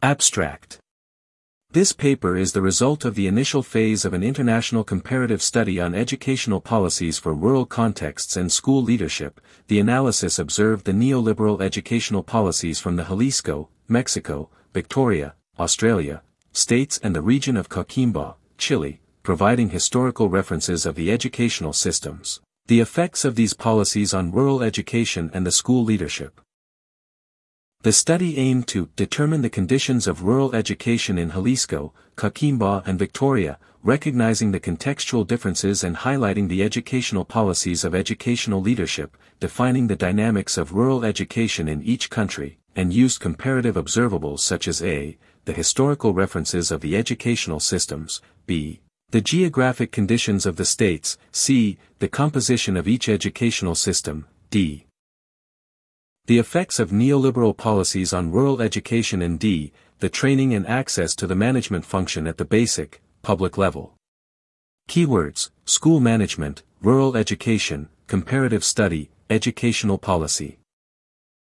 Abstract. This paper is the result of the initial phase of an international comparative study on educational policies for rural contexts and school leadership. The analysis observed the neoliberal educational policies from the Jalisco, Mexico, Victoria, Australia, states and the region of Coquimbo, Chile, providing historical references of the educational systems, the effects of these policies on rural education and the school leadership. The study aimed to determine the conditions of rural education in Jalisco, Coquimbo and Victoria, recognizing the contextual differences and highlighting the educational policies of educational leadership, defining the dynamics of rural education in each country, and used comparative observables such as a. The historical references of the educational systems, b. The geographic conditions of the states, c. The composition of each educational system, d. The effects of neoliberal policies on rural education and d. The training and access to the management function at the basic, public level. Keywords: school management, rural education, comparative study, educational policy.